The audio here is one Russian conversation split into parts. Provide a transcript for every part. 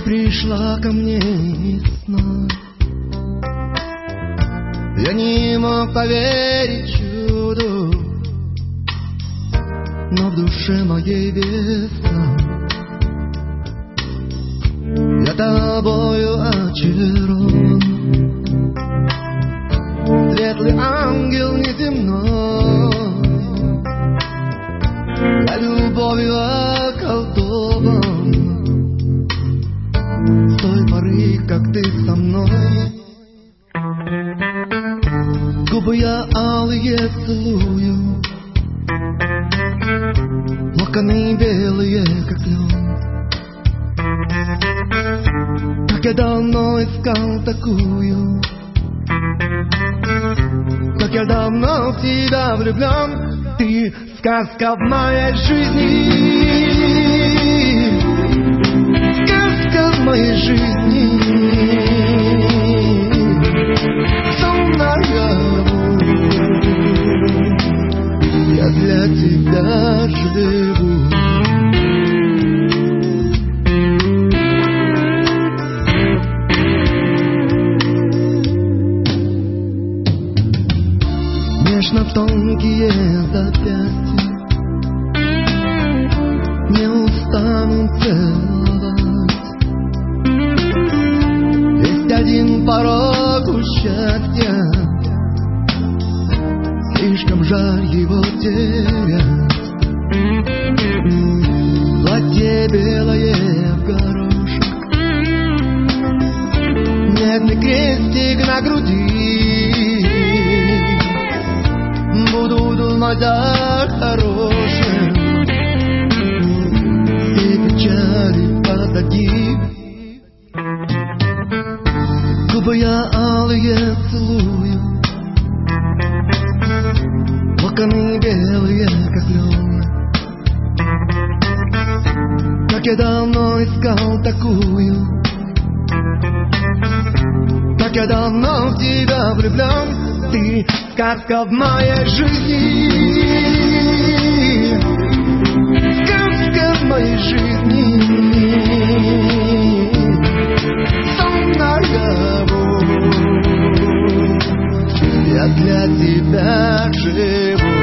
пришла ко мне из сна. Я не мог поверить чуду, но в душе моей весна. Я тобою очарован, светлый ангел неземной. Я любовью околдован с той поры, как ты со мной. Губы я алые целую, локоны белые, как лен. Как я давно искал такую, как я давно в тебя влюблен. Ты сказка в моей жизни, сказка в моей жизни. Сон наяву, я для тебя живу. Нежно тонкие запястья не устану целовать. Есть один порог у счастья, слишком жаль его терять. Платье белое в горошек, медный крестик на груди. Буду думать о хорошем, все печали позади. Губы я алые целую, локоны белые, как лен. Как я давно искал такую, как я давно в тебя влюблен. Ты сказка в моей жизни, сказка в моей жизни. Сон наяву, я для тебя живу.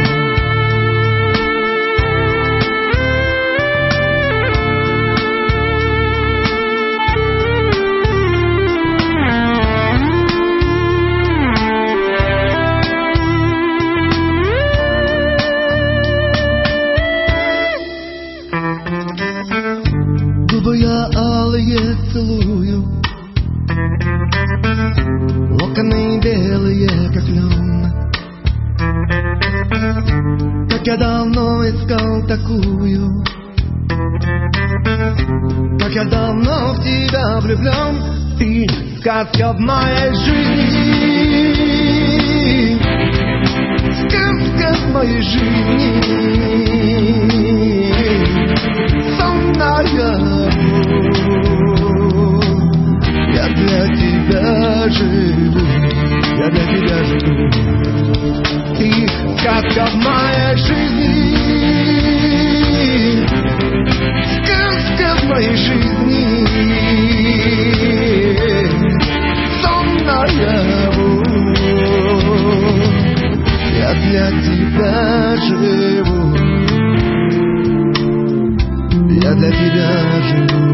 Губы я алые целую, локоны белые, как лен. Как я давно искал такую, как я давно в тебя влюблен. Ты сказка в моей жизни, сказка в моей жизни. Сон наяву, я для тебя живу, я для тебя живу. Ты сказка в моей жизни, сказка в моей жизни. Сон наяву, я для тебя живу, я для тебя живу.